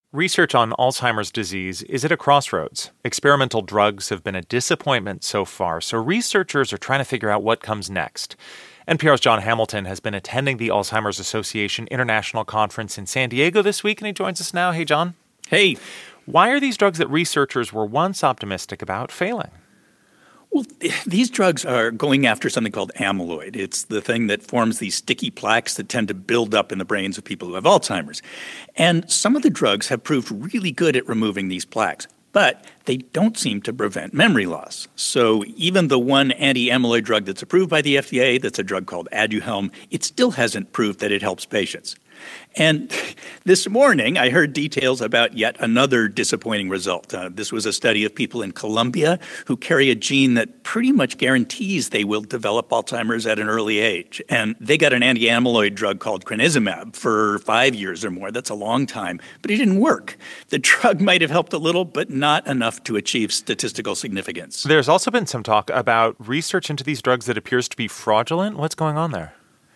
Research on Alzheimer's disease is at a crossroads. Experimental drugs have been a disappointment so far, so researchers are trying to figure out what comes next. NPR's Jon Hamilton has been attending the Alzheimer's Association International Conference in San Diego this week, and he joins us now. Hey, Jon. Hey. Why are these drugs that researchers were once optimistic about failing? Well, these drugs are going after something called amyloid. It's the thing that forms these sticky plaques that tend to build up in the brains of people who have Alzheimer's. And some of the drugs have proved really good at removing these plaques, but they don't seem to prevent memory loss. So even the one anti-amyloid drug that's approved by the FDA, that's a drug called Aduhelm, it still hasn't proved that it helps patients. And this morning, I heard details about yet another disappointing result. This was a study of people in Colombia who carry a gene that pretty much guarantees they will develop Alzheimer's at an early age. And they got an anti-amyloid drug called crenezumab for 5 years or more. That's a long time, but it didn't work. The drug might have helped a little, but not enough to achieve statistical significance. There's also been some talk about research into these drugs that appears to be fraudulent. What's going on there?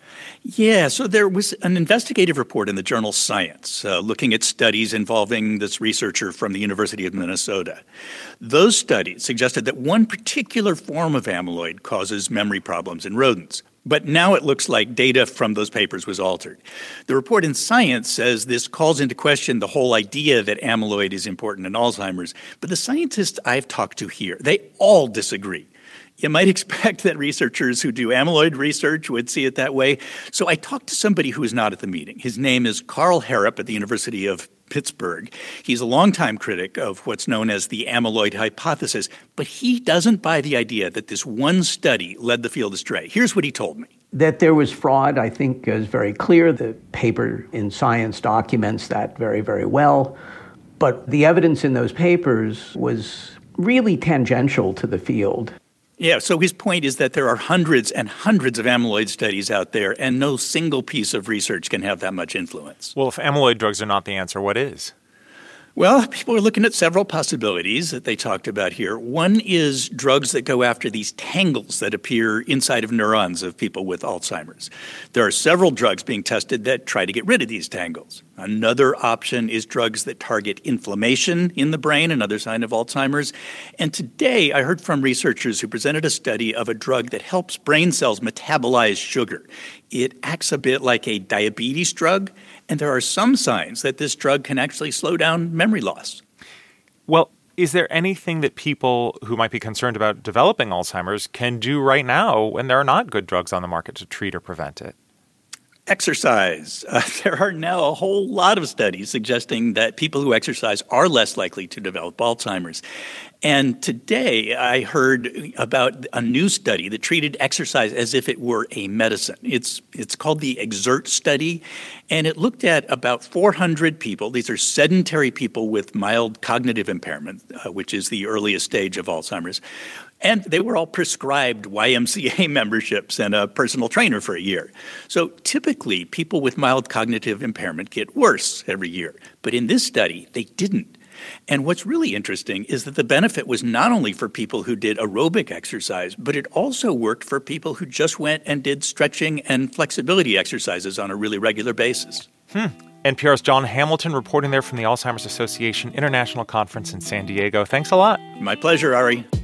Yeah, so there was an investigative report in the journal Science looking at studies involving this researcher from the University of Minnesota. Those studies suggested that one particular form of amyloid causes memory problems in rodents. But now it looks like data from those papers was altered. The report in Science says this calls into question the whole idea that amyloid is important in Alzheimer's. But the scientists I've talked to here, they all disagree. You might expect that researchers who do amyloid research would see it that way. So I talked to somebody who was not at the meeting. His name is Carl Harrop at the University of Pittsburgh. He's a longtime critic of what's known as the amyloid hypothesis, but he doesn't buy the idea that this one study led the field astray. Here's what he told me. That there was fraud, I think, is very clear. The paper in Science documents that very, very well. But the evidence in those papers was really tangential to the field. Yeah, so his point is that there are hundreds and hundreds of amyloid studies out there, and no single piece of research can have that much influence. Well, if amyloid drugs are not the answer, what is? Well, people are looking at several possibilities that they talked about here. One is drugs that go after these tangles that appear inside of neurons of people with Alzheimer's. There are several drugs being tested that try to get rid of these tangles. Another option is drugs that target inflammation in the brain, another sign of Alzheimer's. And today I heard from researchers who presented a study of a drug that helps brain cells metabolize sugar. It acts a bit like a diabetes drug, and there are some signs that this drug can actually slow down memory loss. Well, is there anything that people who might be concerned about developing Alzheimer's can do right now when there are not good drugs on the market to treat or prevent it? Exercise. There are now a whole lot of studies suggesting that people who exercise are less likely to develop Alzheimer's. And today I heard about a new study that treated exercise as if it were a medicine. It's called the EXERT study, and it looked at about 400 people. These are sedentary people with mild cognitive impairment, which is the earliest stage of Alzheimer's. And they were all prescribed YMCA memberships and a personal trainer for a year. So typically, people with mild cognitive impairment get worse every year. But in this study, they didn't. And what's really interesting is that the benefit was not only for people who did aerobic exercise, but it also worked for people who just went and did stretching and flexibility exercises on a really regular basis. NPR's Jon Hamilton reporting there from the Alzheimer's Association International Conference in San Diego. Thanks a lot. My pleasure, Ari.